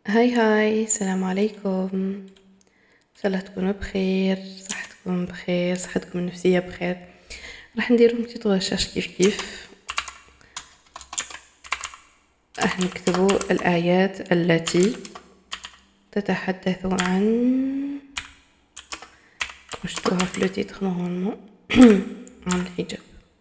هاي السلام عليكم. ان شاء الله تكونوا بخير، صحتكم بخير، صحتكم النفسيه بخير. راح نديرو بتيت غشاش كيف راح نكتبوا الايات التي تتحدث عن وشتوها في لو تيتر نورمالمون عن الحجاب.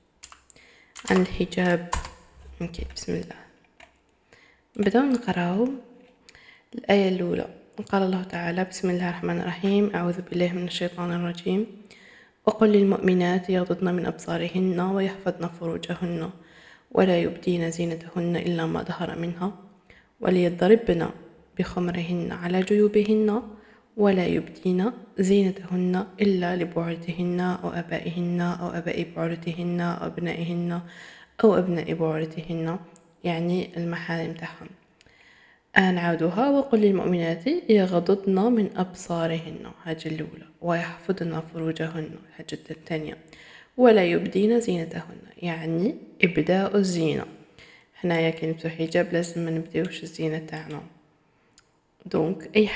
اوكي، بسم الله. نبداو نقراو الآية الأولى. قال الله تعالى: بسم الله الرحمن الرحيم، أعوذ بالله من الشيطان الرجيم. وقل للمؤمنات يغضضن من أبصارهن ويحفظن فروجهن ولا يبدين زينتهن إلا ما ظهر منها وليضربن بخمرهن على جيوبهن ولا يبدين زينتهن إلا لبعولتهن أو آبائهن أو آباء بعولتهن أو أبنائهن أو أبناء بعولتهن، يعني المحارم تاعهم. نعاودوها: وقل للمؤمنات يغضضن من أبصارهن، الحاجة الأولى، ويحفظن فروجهن، الحاجة الثانية، ولا يبدين زينتهن، يعني إبداء الزينة. حنايا كي نلبسو حجاب لازم ما نبداوش الزينة تاعنا، دونك أي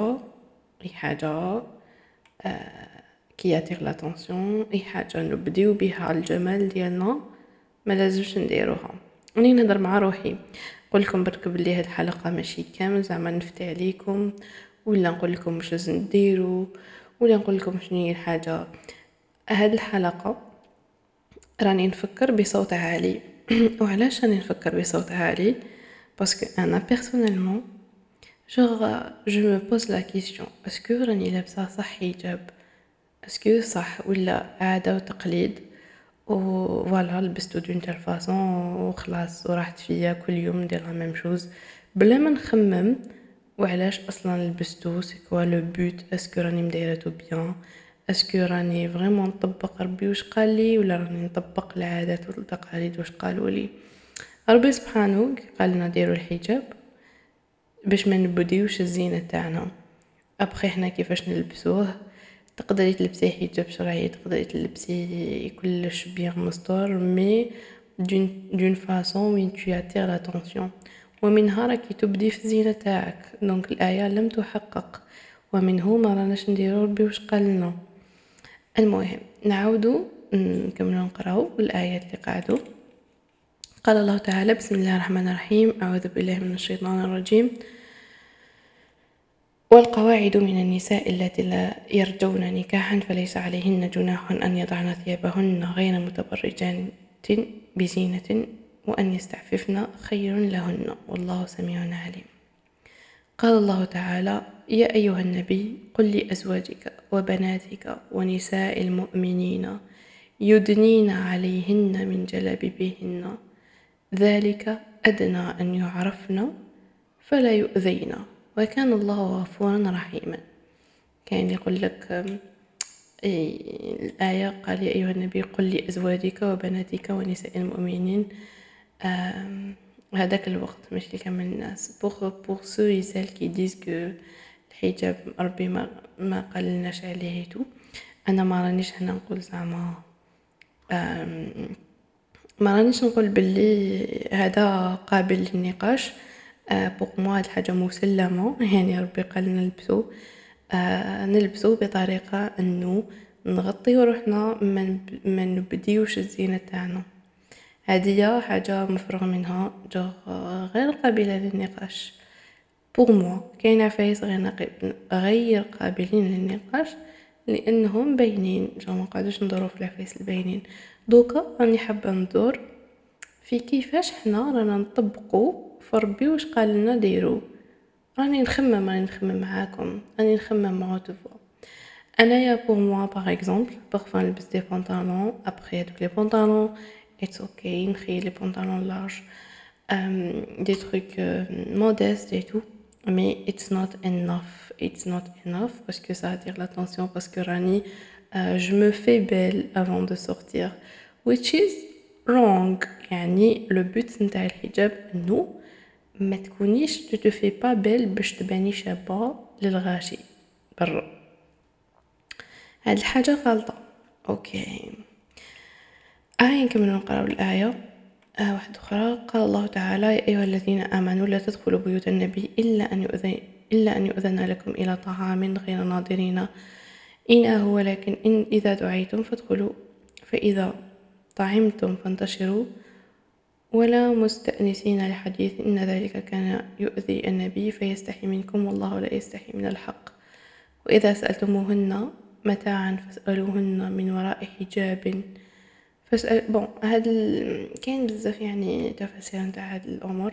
حاجة كي ياتيغ لاتونسيون، أي حاجة نبديو بها الجمال ديالنا ما لازمش نديروها. راني نهضر مع روحي، نقول لكم برك بلي هاد الحلقه ماشي كامل زعما نفتي عليكم، ولا نقول لكم واش لازم ديروا، ولا نقول لكم شنو هي الحاجه. هاد الحلقه راني نفكر بصوت عالي. وعلاش راني نفكر بصوت عالي؟ باسكو انا بيرسونيلمون جو me pose la question، اسكو راني لابسه صح حجاب؟ اسكو صح ولا عاده وتقليد؟ فوالا لبستو دون تال فاصون وخلاص وراحت فيا كل يوم ندير لا ميم شوز بلا ما نخمم وعلاش اصلا لبستو، سي كوا لو بوت، اسكو راني مدايرتو بيان، اسكو راني فريمون نطبق ربي واش قال لي، ولا راني نطبق العادات والتقاليد واش قالوا لي. ربي سبحانه قال لنا ديروا الحجاب باش ما نبديوش الزينه تاعنا. ابخي حنا كيفاش نلبسوه، تقدري تلبسي حجاب شرعي، تقدري تلبسي كلش بيان مستور، مي دون فاصون وين tu attires l'attention، ومنها راكي تبدي في الزينه تاعك. دونك الايه لم تحقق، ومنه ما راناش نديرو ربي واش قال لنا. المهم نعاودو نكملو نقراو الايات اللي قعدوا. قال الله تعالى: بسم الله الرحمن الرحيم، اعوذ بالله من الشيطان الرجيم. والقواعد من النساء اللاتي لا يرجون نكاحا فليس عليهن جناح أن يضعن ثيابهن غير متبرجات بزينة وأن يستعففن خير لهن والله سميع عليم. قال الله تعالى: يا أيها النبي قل لأزواجك وبناتك ونساء المؤمنين يدنين عليهن من جلابيبهن ذلك أدنى أن يعرفن فلا يؤذين وكان الله غفورا رحيما. كان يقول لك الآية قال: يا أيها النبي قل لأزواجك وبناتك ونساء المؤمنين. هذاك الوقت مش لكامل الناس، pour ceux et celles qui disent que الحجاب ربي ما قال لناش عليه تو. انا ما رانيش هنا نقول زعما ما رانيش نقول باللي هذا قابل للنقاش. بوغ موا هاد الحاجه مسلمه، يعني ربي قال نلبسو بطريقه انه نغطيو روحنا، ما نبديوش الزينه تاعنا. هذه حاجه مفروغ منها، غير قابله للنقاش. بوغ موا كاين عفايس غير قابلين للنقاش لانهم باينين، ما نقعدوش ندورو في العفايس الباينين. دوكا راني حابه ندور في كيفاش حنا رانا نطبقوا فربي واش قال لنا ديروا. راني نخمم معاكم، راني نخمم مع طفوا. انايا بور موا باغ اكزومبل بارفان نلبس دي بونطالون، ابري دوك لي بونطالون اتس اوكي، نخي لي بونطالون لارج، دي تروك modestes et tout, mais it's not enough parce que ça attire l'attention, parce que rani je me fais belle avant de sortir, which is wrong. يعني le but نتاع الحجاب انه ما تكونيش tu te fais pas belle باش تباني شابه للغاشي برا. هاد الحاجه غلطه. اوكي نكمل نقراو الايه. واحدة أخرى قال الله تعالى: يا أيها الذين آمنوا لا تدخلوا بيوت النبي إلا أن يؤذن لكم إلى طعام غير ناظرين إناه، ولكن إذا دعيتم فادخلوا، فإذا طعمتم فانتشروا ولا مستأنسين لحديث إن ذلك كان يؤذي النبي فيستحي منكم والله لا يستحي من الحق. وإذا سألتموهن متاعا فاسألوهن من وراء حجاب. كاين بزاف يعني تفاسير نتاع هاد الأمور.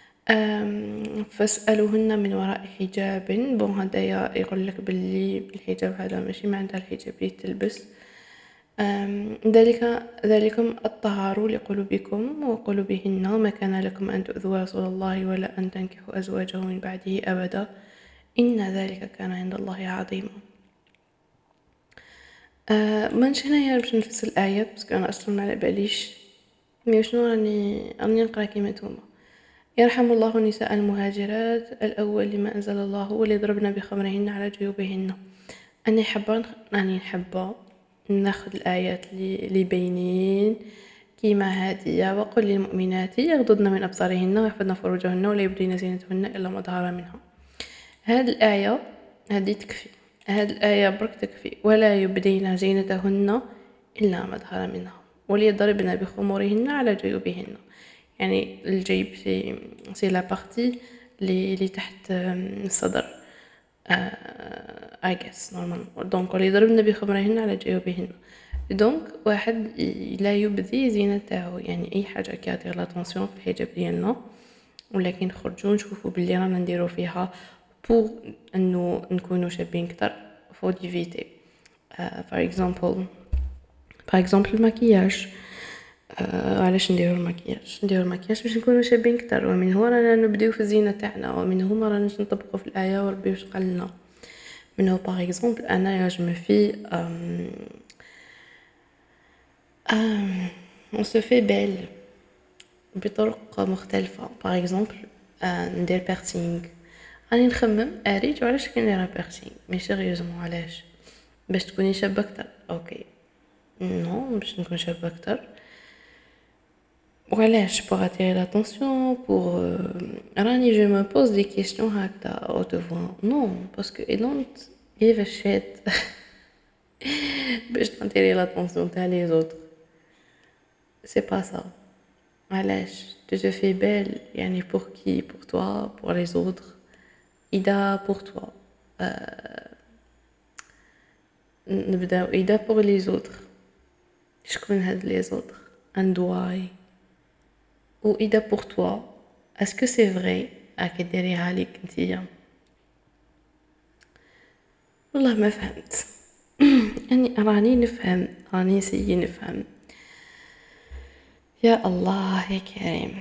فاسألوهن من وراء حجاب. هدايا يقول لك باللي الحجاب هذا ماشي معناتها الحجاب اللي تلبس. ذلكم الطهار لقلوبكم وقلوبهن، ما كان لكم أن تؤذوا رسول الله ولا أن تنكحوا أزواجه من بعده أبدا إن ذلك كان عند الله عظيما. مانش هنايا باش نفسر الآيات باسكو أنا أصلا ما على باليش مي شنو راني نقرا كيما نتوما. يرحم الله نساء المهاجرات الأول لما أنزل الله وليضربن بخمرهن على جيوبهن. أني حابة ناخذ الآيات اللي باينين كيما هادية: وقل للمؤمنات يغضضن من أبصارهن ويحفظن فروجهن ولا يبدين زينتهن إلا ما ظهر منها. هاد الآية هذه تكفي، هاد الآية برك تكفي: ولا يبدين زينتهن إلا ما ظهر منها وليضربن بخمورهن على جيوبهن. يعني الجيب سي لا بارتي اللي تحت الصدر I guess normal. دونك وليضربن بخمرهن على جيوبهن. دونك واحد لا يبدي زينته، يعني اي حاجه كاتير لاتونسيون في الحجاب ديالنا، ولكن نخرجوا نشوفوا باللي رانا نديرو فيها بور انه نكونوا شابين كتر فو ديفيتي. فار اكزامبل الماكياج. علاش نديرو الماكياج باش نكونوا شابين كتر، ومن هو رانا نبداو في الزينه تاعنا، ومن هما رانا نطبقوا في الايه وربي واش قال لنا. من هو باغ اكزامبل انا جو في on se fait belle بطرق مختلفة. باغ اكزامبل ندير بيرسينغ، راني نخمم اريج وعلاش كندير بيرسينغ، مي سيريوزمون علاش؟ باش تكوني شابه اكتر؟ اوكي نو باش نكون شابه اكتر. وعلاش؟ pour attirer l'attention pour راني je me pose des questions هكذا au devant. non parce que I don't give a shit باش attirer l'attention تاع les autres. c'est pas ça. علاش tu te fais belle يعني pour qui؟ pour toi, pour les autres. إذا pour toi نبداو إذا pour les autres. شكون هاد les autres؟ ندواي. و إذا pour toi est-ce que c'est vrai راكي ديريها ليك نتيا؟ والله ما فهمت. يعني راني نفهم، راني سيي نفهم. يا الله يا كريم.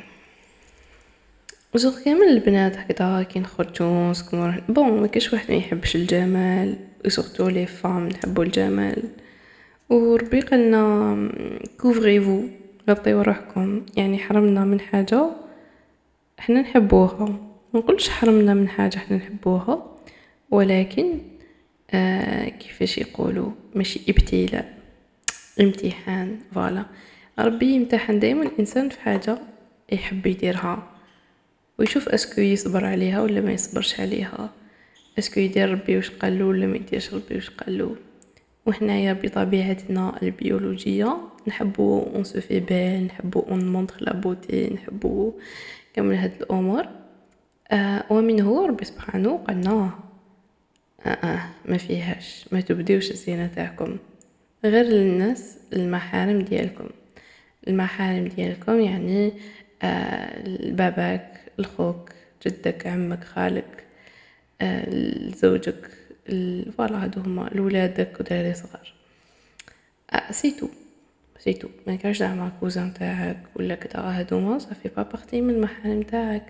وزوغ كامل البنات هكذا كي نخرجوا نسكنوا ما كاش واحد ما يحبش الجمال، وسورتو لي فام نحبوا الجمال. وربي قالنا كوفريفو، غطيو روحكم. يعني حرمنا من حاجه احنا نحبوها، ما نقولش حرمنا من حاجه احنا نحبوها، ولكن كيفاش يقولوا ماشي ابتلاء، امتحان. فوالا ربي يمتحن دائما الانسان في حاجه يحب يديرها ويشوف اسكو يصبر عليها ولا ما يصبرش عليها، اسكو يدير ربي واش قالو ولا ما يديرش ربي واش قالو. وحنايا بطبيعتنا البيولوجيه نحبو اون سو في بال، نحبو اون مونطر لا بوتي، نحبو كامل هاد الامور. ومن هو ربي سبحانه قالنا ما فيهاش، ما تبديوش الزينه تاعكم غير للناس المحارم ديالكم. المحارم ديالكم يعني باباك، الخوك، جدك، عمك، خالك، زوجك، فوالا هادو هما لولادك ودراري صغار. سيتو ما كاش زعما كوزان تاعك ولا كذا، هادو ما صافي با بارتي من المحارم تاعك.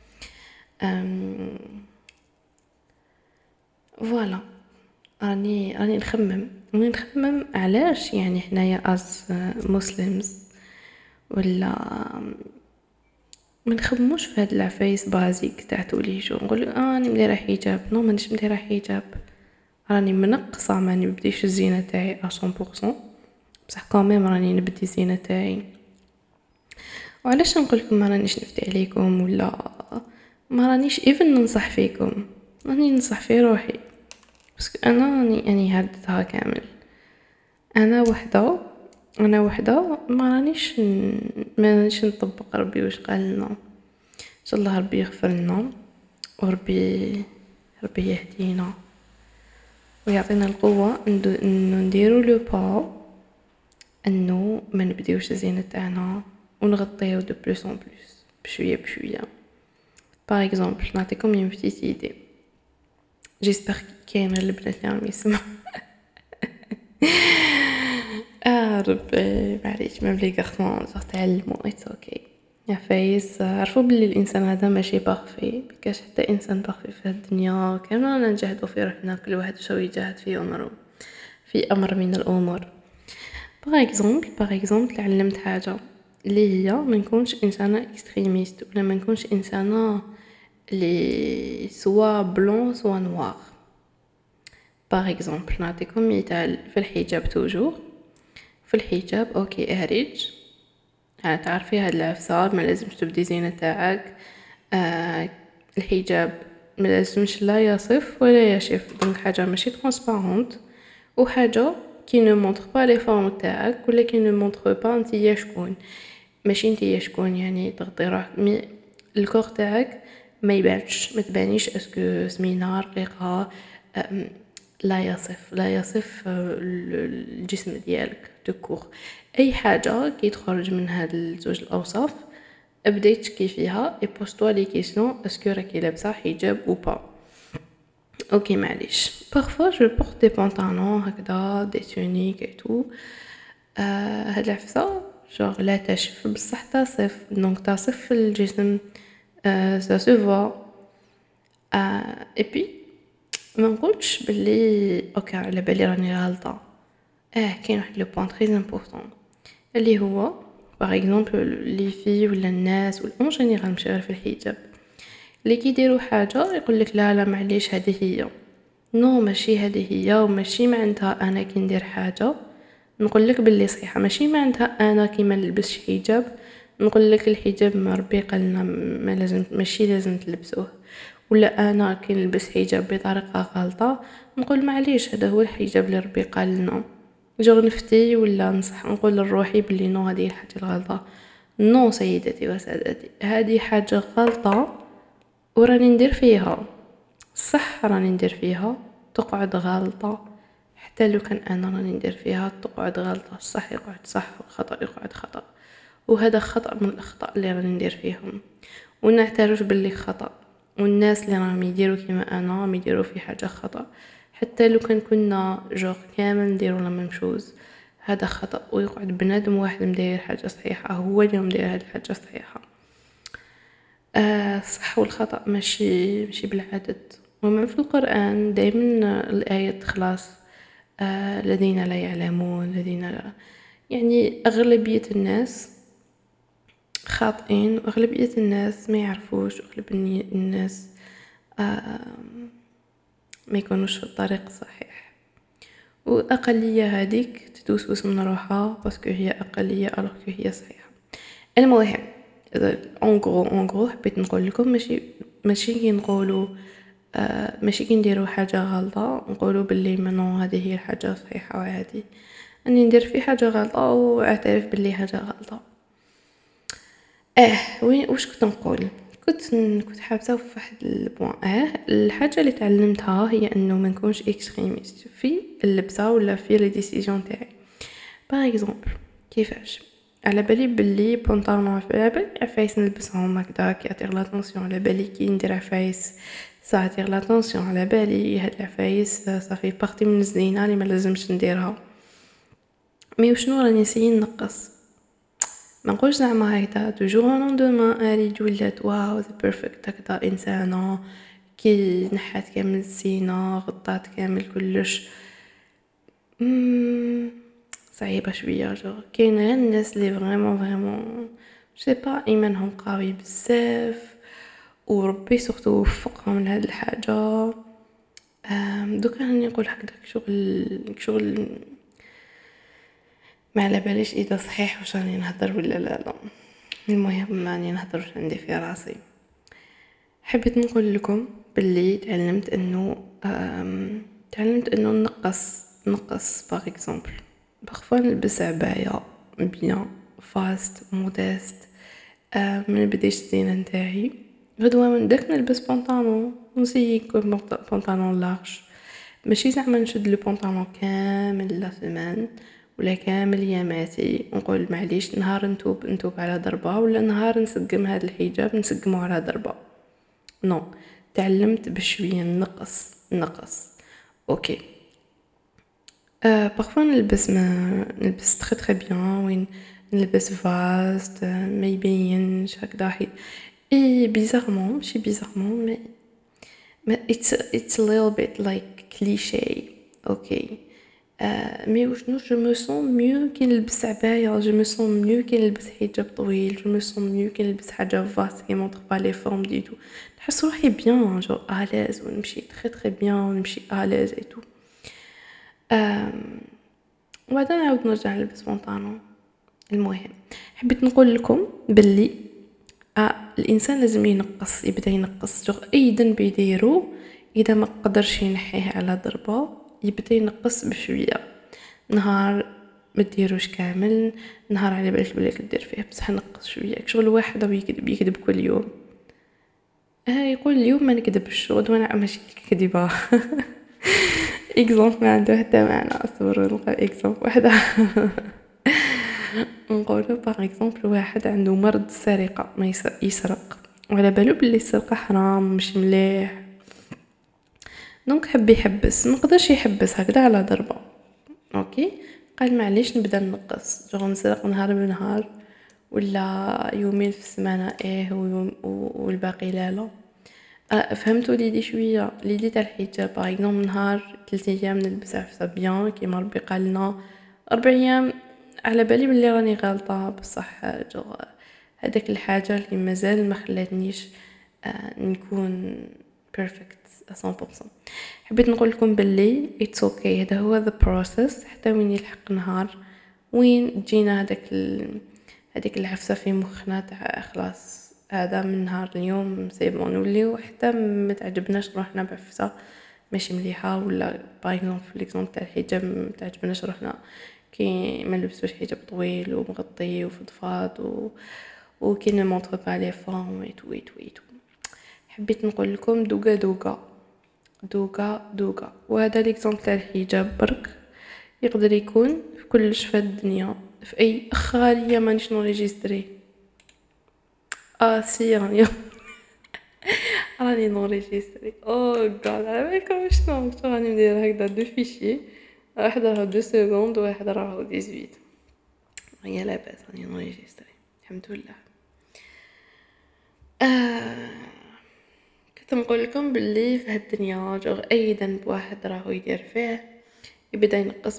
فوالا راني نخمم علاش يعني حنايا از مسلمز ولا ما نخمموش في هاد العفايس بازيك تاع توليجو. نقول راني مديره حجاب، نو مانيش مديره حجاب، راني منقصه، ما نبديش الزينه تاعي 100%، بصح كاميم راني نبدي الزينه تاعي. وعلاش نقول لكم ما رانيش نفتي عليكم ولا ما رانيش ايفن ننصح فيكم، راني ننصح في روحي، بس انا راني هردتها كامل. انا وحده ما رانيش نطبق ربي واش قال لنا. ان شاء الله ربي يغفر لنا، وربي يهدينا ويعطينا القوه انه نديرو لو با، انه ما نبديوش الزينه تاعنا ونغطيو دو بلوس اون بلوس بشويه بشويه. باغ اكزومبل نعطيكم une petite idée، جيسبر كاين غير البنات اللي راهم يسمعوا. ربي معليش ميم لي غارسون تعلموا اتس اوكي. يا فايس عرفوا بلي الانسان هذا ماشي بارفي، بكاش حتى انسان بارفي في الدنيا كامل نجاهدوا في روحنا، كل واحد شو يجاهد في امره في امر من الامور. باغ اكزومبل تعلمت حاجه اللي هي ما نكونش انسانه اكستريميست، ولا ما نكونش انسانه اللي سوا بلون سوا نوار. باغ اكزومبل نعطيكم مثال في الحجاب توجور. في الحجاب اوكي اهرج، تعرفي هاد العفسه ما لازمش تبدي زينه تاعك. الحجاب ما لازمش لا يصف ولا يشف، دونك حاجه ماشي ترانسبارونت، وحاجه كي نو مونطر با لي فورم تاعك، ولا كي نو مونطر با نتيا شكون، ماشي نتيا شكون يعني تغطي روحك مي الكور تاعك ما يبانش، ما تبانيش اسكو سمينه رقيقه. لا يصف الجسم ديالك دكور. اي حاجه كي تخرج من هاد الزوج الاوصاف ابداي تشكي فيها اي بوستوا لي كيسيون اسكو راكي لابسه حجاب او با. اوكي معليش parfois je porte des pantalons هكذا des tuniques et tout. هاد العفسه genre لا تشف بصح تصف، دونك تصف الجسم، ça se voit. et puis ما نقولش باللي اوكي على بالي راني غلطه. كاين واحد لو بوين تري امبورطون اللي هو باغ اكزومبل لي في ولا الناس ولا اون جينيرال ماشي غير في الحجاب اللي كيديروا حاجه يقول لك لا معليش هذه هي. نو ماشي هذه هي، وماشي معناتها انا كي ندير حاجه نقول لك باللي صحيحه، ماشي معناتها انا كي ما نلبسش حجاب نقول لك الحجاب ما ربي قالنا ما لازم ماشي لازم تلبسوه، ولا انا كي نلبس حجاب بطريقه غلطه نقول معليش هذا هو الحجاب اللي ربي قال لنا. جو نفتي ولا نصح نقول لروحي بلي نو هذه الحاجه الغلطه. نو سيدتي وسادتي هذه حاجه غلطه وراني ندير فيها صح، راني ندير فيها تقعد غلطه. حتى لو كان انا راني ندير فيها تقعد غلطه، الصح يقعد صح والخطا يقعد خطا، وهذا خطا من الاخطاء اللي راني ندير فيهم ونعترف باللي خطا. والناس اللي راهم يديروا كيما انا راهم يديروا في حاجه خطا، حتى لو كنا جوغ كامل نديروا لا ميم شوز هذا خطا، ويقعد بنادم واحد مدير حاجه صحيحه هو اللي مدير هذه الحاجه صحيحه. الصح والخطا ماشي بالعدد. ومن في القران دائما الايه خلاص الذين لا يعلمون الذين لا، يعني اغلبيه الناس خاطئين، واغلبيه الناس ما يعرفوش، واغلبيه الناس ما يكونوش في الطريق الصحيح، واقليه هذيك تدوسوس من روحها باسكو هي اقليه الوغ هي صحيحه. المهم اون غرو حبيت نقول لكم ماشي كي نقولوا ماشي كي نديروا حاجه غلطه نقولوا باللي منو هذه هي الحاجه صحيحه وعادي. اني ندير في حاجه غلطه واعترف باللي حاجه غلطه. وين واش كنت نقول؟ كنت حابه في واحد البوان. الحاجه اللي تعلمتها هي انه ما نكونش اكستريميست في اللبسه ولا في لي ديسيجن تاعي. باغ اكزومبل كيفاش على بالي باللي بونطالون على بالي عفايس نلبسهم هكذا كي اتير لاتونسيون، على بالي كي ندير عفايس سا اتير لاتونسيون، على بالي هاد العفايس صافي بارتي من الزينه اللي ما لازمش نديرها. مي وشنو راني نسيي نقص، ما نقولش زعما هكذا توجور اون دومان اريد ولات واو ذا بيرفكت هكذا انسانه كي نحات كامل الزينه غطات كامل كلش. صعيبه شويه جو كاين غير الناس اللي فريمون سي با ايمانهم قوي بزاف وربي سورتو وفقهم لهاد الحاجه. دوكا راني نقول هكذاك شغل ما على باليش اذا صحيح واش راني نهضر ولا لا. المهم راني نهضر واش عندي في راسي. حبيت نقول لكم باللي تعلمت انه نقص باغ اكزومبل بارفوا نلبس عباية بيان فاست مودست، ما نبديش الزينه نتاعي غدوه من داك نلبس بنطلون نسيي يكون بنطلون لارج، ماشي زعما نشد لو بنطلون كامل لا سيمان ولا كامل ياماتي نقول معليش نهار نتوب على ضربه ولا نهار نسقم هذا الحجاب نسقمه على ضربه. نو تعلمت بشويه نقص اوكي. بارفوا نلبس تري بيان وين نلبس فاست ما يبينش هكذا اي بيزارمون ماشي بيزارمون ما it's a little bit like cliché اوكي. مي وشنو جو مو سون ميو كي نلبس عباية، جو مو سون ميو كي نلبس حجاب طويل، جو مو سون ميو كي نلبس حاجه فاست كي مونطر با لي فورم دي تو، نحس روحي بيان جو اليز ونمشي تري بيان ونمشي اليز اي تو. وبعدين نعاود نرجع نلبس بنطلون. المهم حبيت نقول لكم باللي الانسان لازم يبدا ينقص جو اي ذنب يديرو اذا ما قدرش ينحيه على ضربه يبدا ينقص بشويه، نهار ما ديروش كامل، نهار على بالك بلي كدير فيه بصح نقص شويه. شغل واحد راه يكذب كل يوم، يقول اليوم ما نكذبش غدوه انا ماشي كذبه. اكزومبل ما عنده حتى معنى، اصبر نلقى اكزومبل واحده. نقولوا باغ اكزومبل واحد عنده مرض السرقه ما يسرق وعلى بالو بلي السرقه حرام مش مليح، دونك حب يحبس ما قدرش يحبس هكذا على ضربه اوكي. قال معليش نبدا نقص جو نسرق نهار بنهار ولا يومين في السمانه والباقي لا. فهمتوا ليدي شويه ليدي تاع الحجاب باغ اكزومبل نهار 3 ايام نلبس عفسه بيان كيما ربي قال لنا، 4 ايام على بالي بلي راني غلطه بصح جو هذاك الحاجه اللي مازال ما خلاتنيش نكون بيرفكت 100%. حبيت نقول لكم باللي اتس اوكي هذا هو ذا بروسيس حتى وين يلحق نهار وين تجينا هذيك العفسه في مخنا تاع خلاص هذا من نهار اليوم سي بون نوليو حتى ما تعجبناش روحنا بعفسه ماشي مليحه ولا باغ اكزومبل في ليكزومبل تاع الحجاب ما تعجبناش روحنا كي ما نلبسوش حجاب طويل ومغطي وفضفاض وكي نمونطر با لي فورم ويتو. حبيت نقول لكم دوغا وهذا ليكزومبل تاع الحجاب برك يقدر يكون في كلش في الدنيا في اي خاليه مانيش نوريجيستري سي راني نوريجيستري او غاد على بالكم شنو راني ندير هكذا دو فيشي واحد راه 2 سكوند وواحد راه 18 هي لاباس راني نوريجيستري الحمد لله. كنت نقول لكم باللي في هالدنيا جو اي ذنب واحد راهو يدير فيه يبدا ينقص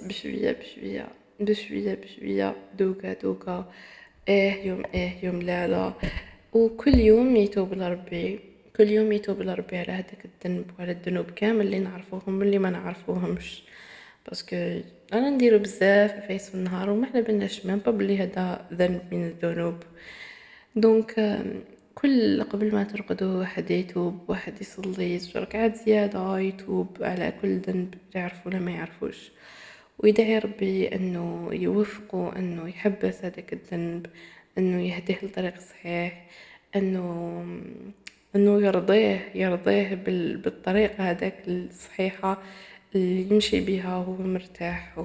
بشويه دوكا يوم لا وكل يوم يتوب لربي على هذاك الذنب وعلى الذنوب كامل اللي نعرفوهم واللي ما نعرفوهمش باسكو انا نديرو بزاف في النهار وما على بالناش ميم با بلي هذا ذنب من الذنوب. دونك كل قبل ما ترقدوا واحد يتوب واحد يصلي 10 ركعات زيادة يتوب على كل ذنب يعرف ولا ما يعرفوش ويدعي ربي انه يوفقه انه يحبس هذاك الذنب انه يهديه لطريق صحيح انه يرضيه بالطريقة هذاك الصحيحة اللي يمشي بها وهو مرتاح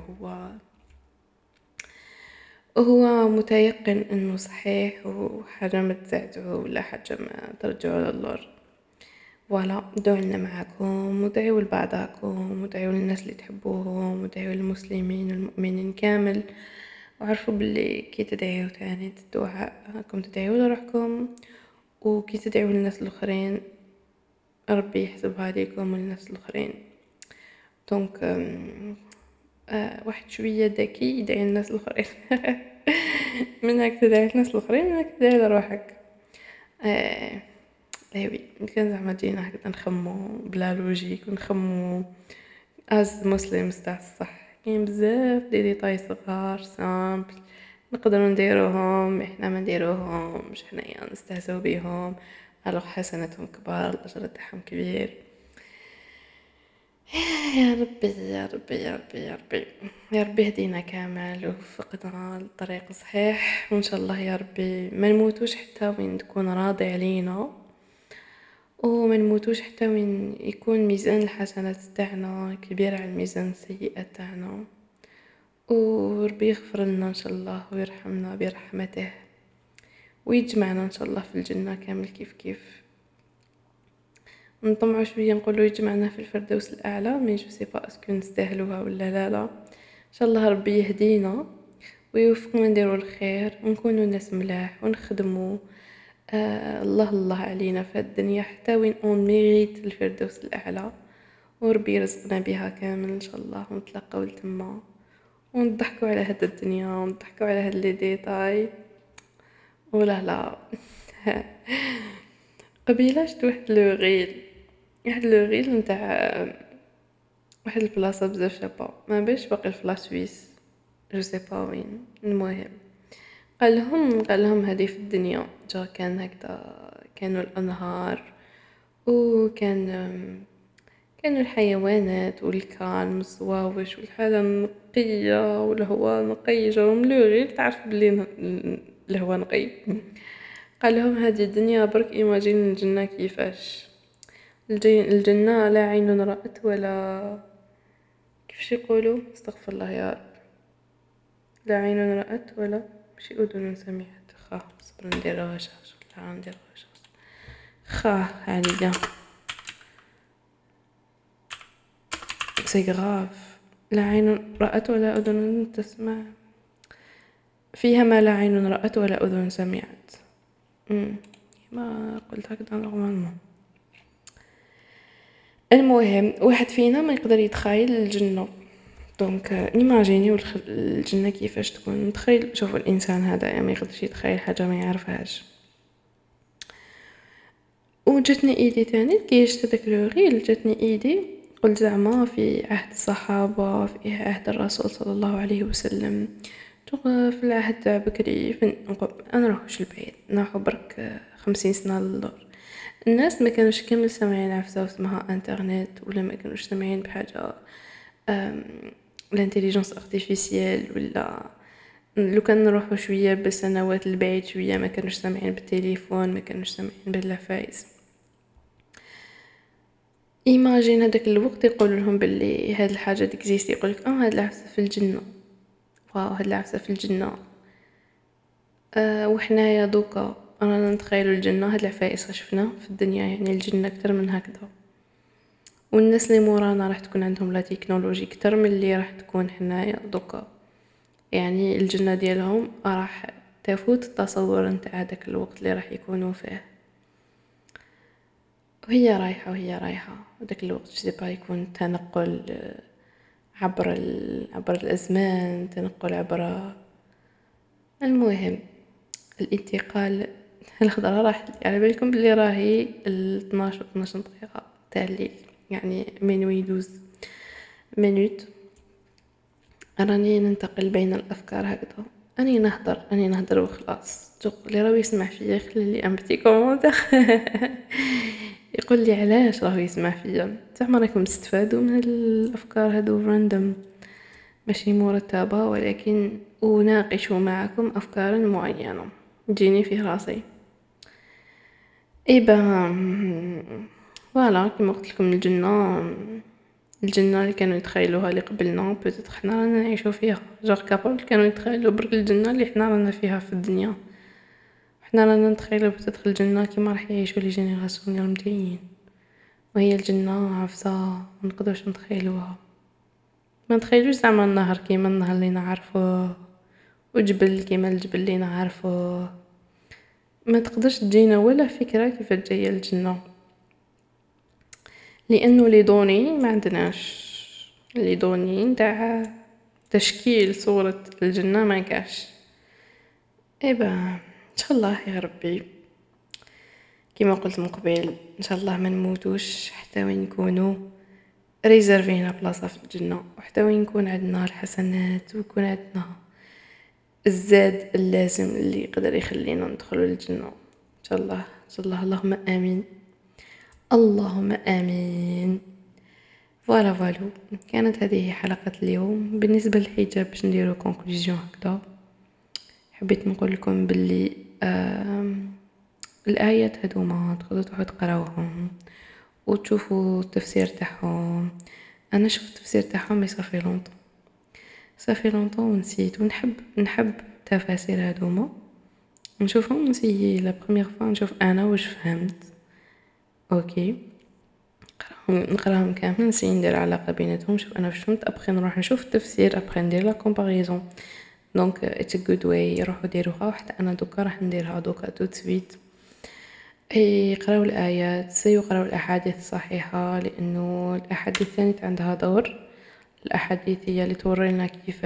وهو متيقن انه صحيح وحاجة ما تزعجه ولا حاجة ما ترجعه للور. فوالا ندعو لنا معاكم ودعوا لبعضاكم ودعوا للناس اللي تحبوهم ودعوا للمسلمين والمؤمنين كامل وعرفوا باللي كي تدعيوا تاني الدعاء راكم تدعيوا لروحكم وكي تدعيوا للناس الاخرين ربي يحسبها عليكم والناس الاخرين. دونك واحد شويه ذكي يدعي للناس الاخرين. منك تدعي للناس الاخرين منك تدعي لروحك. ايوي كان زعما جينا هكذا نخمو بلا لوجيك ونخمو از مسلم تاع الصح كاين بزاف دي ديتاي صغار سامبل نقدروا نديروهم احنا ما نديروهمش حنايا نستهزوا بيهم الوغ حسناتهم كبار الاجر تاعهم كبير. يا ربي يا ربي يا ربي يا ربي يا ربي هدينا كامل ووفقنا للطريق الصحيح وان شاء الله يا ربي ما نموتوش حتى وين تكون راضي علينا وما نموتوش حتى وين يكون ميزان الحسنات تاعنا كبير على الميزان السيئات تاعنا وربي يغفر لنا ان شاء الله ويرحمنا برحمته ويجمعنا ان شاء الله في الجنة كامل كيف كيف. نطمعوا شويه نقولوا يجمعنا في الفردوس الاعلى مي جو سي با اسكو نستاهلوها ولا لا ان شاء الله ربي يهدينا ويوفقنا نديروا الخير ونكونوا ناس ملاح ونخدموا الله الله علينا في الدنيا حتى وين اون ميريت الفردوس الاعلى وربي يرزقنا بها كامل ان شاء الله ونتلاقاو لتما ونضحكوا على هاد الدنيا ونضحكوا على هاد لي ديتاي ولا لا. قبيله شفت واحد لو غيل نتاع واحد البلاصه بزاف شابه ما باش باقي في لا سويس جو سي با وين المهم قال لهم هذه في الدنيا جا كان هكذا كانوا الانهار كانوا الحيوانات والكالم الصواوش والحاله نقيه والهواء نقي جاهم لو غير تعرف بلي الهواء نقي قال لهم هذه الدنيا برك ايماجين الجنه كيفاش الجنه لا عين رأت ولا كيفاش يقولوا استغفر الله يا رب لا عين رأت ولا ماشي أذن سمعت صبر نديروها شاش لا نديروها شاش عليا سي غراف لا عين رأت ولا أذن تسمع فيها ما لا عين رأت ولا أذن سمعت ما قلت هكذا نورمالمون. المهم واحد فينا ما يقدر يتخيل الجنة دونك ايماجينيو الجنة كيفاش تكون نتخيل شوفوا الانسان هذا ما يقدرش يتخيل حاجه ما يعرفهاش وجاتني ايدي تاني كي شفت داك لو غيل جاتني ايدي قلت زعما في عهد الصحابه في عهد الرسول صلى الله عليه وسلم في العهد تاع بكري انا نروحش البعيد نروحو برك 50 سنه للدور الناس ما كانوش كامل سامعين عفسه اسمها انترنت ولا ما كانوش سامعين بحاجه الانتيليجنس ارتيفيسيال ولا لو كان نروحوا شويه بسنوات البعيد شويه ما كانوش سامعين بالتليفون ما كانوش سامعين باللفايز ايماجين هذاك الوقت يقولوا لهم باللي هاد الحاجه ديكزيست يقولك هاد العفسه في الجنه واو هاد العفسه في الجنه وحنايا دوكا رانا نتخيلوا الجنه هاد العفايس شفنا في الدنيا يعني الجنه اكثر من هكذا والناس اللي مورانا راح تكون عندهم لا تكنولوجي اكثر من اللي راح تكون حنايا دوكا يعني الجنة ديالهم راح تفوت التصور نتاع داك الوقت اللي راح يكونوا فيه وهي رايحه وداك الوقت سي يكون تنقل عبر الازمان تنقل عبر المهم الانتقال. الخضره راحت على بالكم بلي راهي 12 دقيقه تاع الليل يعني مينوي 12 مينوت راني ننتقل بين الافكار هكذا اني نهضر وخلاص اللي راه يسمع فيا يخلي لي ان بتي كومونتير يقول لي علاش راه يسمع فيا زعما راكم تستفادوا من الافكار هادو راندوم ماشي مرتبه ولكن اناقش معكم افكارا معينه تجيني في راسي فوالا كما قلت لكم الجنه اللي كانوا يتخيلوها اللي قبلنا بوتيت حنا رانا نعيشوا فيها جوغ كابل كانوا يتخيلوا برك الجنه اللي حنا رانا فيها في الدنيا حنا رانا نتخيلوا بوتيت الجنه كيما راح يعيشوا لي جينيراسيون المجايين وهي الجنه عفسه ما نقدرش نتخيلوها ما نتخيلوش زعما النهر كيما النهر اللي نعرفوه وجبل كيما الجبل اللي نعرفوه ما تقدرش تجينا ولا فكره كيف جايه الجنه لانه لي دوني ما عندناش لي دوني نتاع تشكيل صورة الجنة ما كاش ان شاء الله يا ربي كما قلت من قبل ان شاء الله ما نموتوش حتى وين نكونوا ريزيرفينا بلاصه في الجنه وحتى وين يكون عندنا الحسنات ويكون عندنا الزاد اللازم اللي يقدر يخلينا ندخلوا للجنة إن شاء الله. إن شاء الله، اللهم آمين، اللهم آمين. فوالا فالو، كانت هذه حلقة اليوم بالنسبة للحجاب. باش نديرو كونكلوزيون هكذا، حبيت نقول لكم باللي الآيات هذوما تقدروا تروحوا تقراوهم وتشوفوا التفسير تاعهم. انا شفت التفسير تاعهم مي صافي لونطون ونسيت، ونحب تفاسير هذوما نشوفهم، نسيي لا بروميير فوا نشوف انا واش فهمت. اوكي، نقراهم كامل، نسي ندير علاقه بيناتهم، شوف انا واش فهمت، ابخي نروح نشوف التفسير، ابخي ندير لا كومباريزون. دونك اتس ا جود واي، روحوا ديروها، وحتى انا دوكا راح نديرها دوكا تو سويت. يقراو الآيات، يقراو الأحاديث الصحيحة، لأنه الأحاديث كانت عندها دور. الأحاديث هي اللي تورينا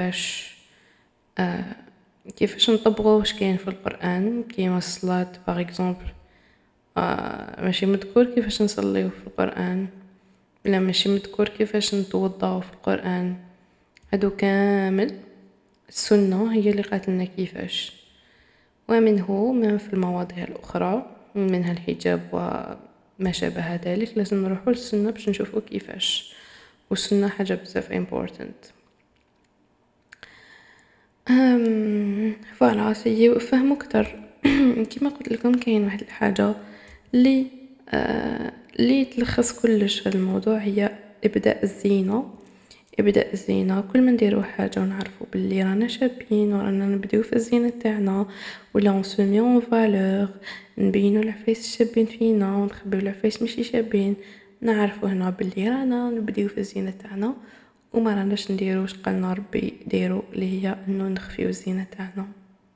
كيفاش نطبقوا واش كاين في القرآن. كيما الصلاة باغ اكزومبل، ماشي مذكور كيفاش نصليو في القرآن، ولا ماشي مذكور كيفاش نتوضاو في القرآن. هادو كامل السنة هي اللي قالت لنا كيفاش. ومنه من في المواضيع الأخرى منها الحجاب وما شابه ذلك، لازم نروحوا للسنة باش نشوفوا كيفاش. والسنة حاجة بزاف important. فوالا سيو فهموا اكتر. كما قلت لكم كاين واحد الحاجة اللي تلخص كلش في الموضوع، هي ابداء الزينة. ابداء الزينة، كل ما نديروا حاجه ونعرفوا باللي رانا شابين ورانا نبداو في الزينه تاعنا، ولا اون سو مي اون فالور، نبينوا العفايس الشابين فينا ونخبيو العفايس ماشي شابين، نعرفوا هنا باللي رانا نبداو في الزينه تاعنا، وما راناش نديروا واش قالنا ربي ديروا، اللي هي انه نخفيو الزينه تاعنا.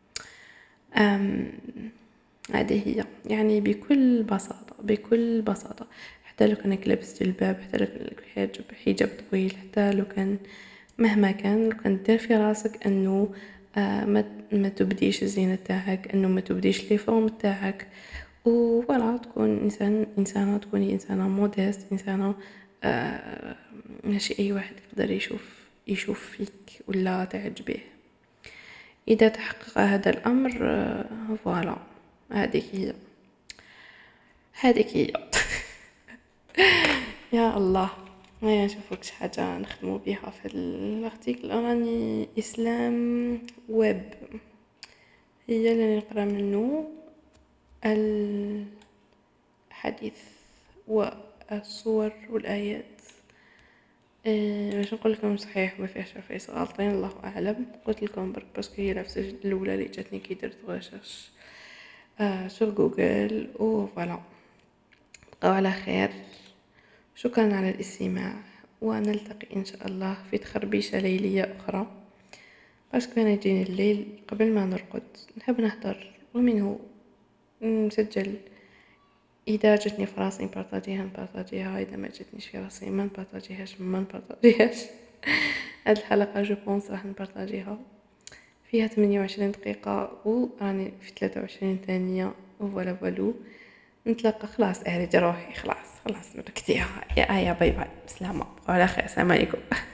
هذه هي يعني بكل بساطه. حتى لو كانك لابس جلباب، حتى لو كان حجاب طويل، حتى لو كان مهما كان، لو كان دير في راسك انه ما تبديش الزينه تاعك، انه ما تبديش لي فورم تاعك، ولا تكون انسانه تكوني انسانه مودست، انسانه ماشي اي واحد يقدر يشوف فيك ولا تعجبه. اذا تحقق هذا الامر فوالا، هذه هي. يا الله، ما نشوفك حاجه نخدموا بها في الارتيكل. راني اسلام ويب هي اللي نقرا منه الحديث والصور والايات. باش نقول لكم صحيح ما فيهاش عفايس غالطين، الله اعلم. قلت لكم برك باسكو هي العفسه الاولى اللي جاتني كي درت غوشاش سور جوجل. وفوالا، بقاو على خير. شكرا على الاستماع، ونلتقي ان شاء الله في تخربيشه ليليه اخرى، باسكو انا يجيني الليل قبل ما نرقد نحب نهدر، ومنه نسجل. اذا جتني في راسي نبارطاجيها، اذا ما جتنيش في راسي ما نبارطاجيهاش. هاد الحلقه جو بونس راح نبارطاجيها، فيها 28 دقيقه وراني في 23 ثانيه. وفوالا فالو، نتلاقى خلاص، اهرج روحي، خلاص نركتيها. يا باي باي، بسلامه، على خير، السلام عليكم.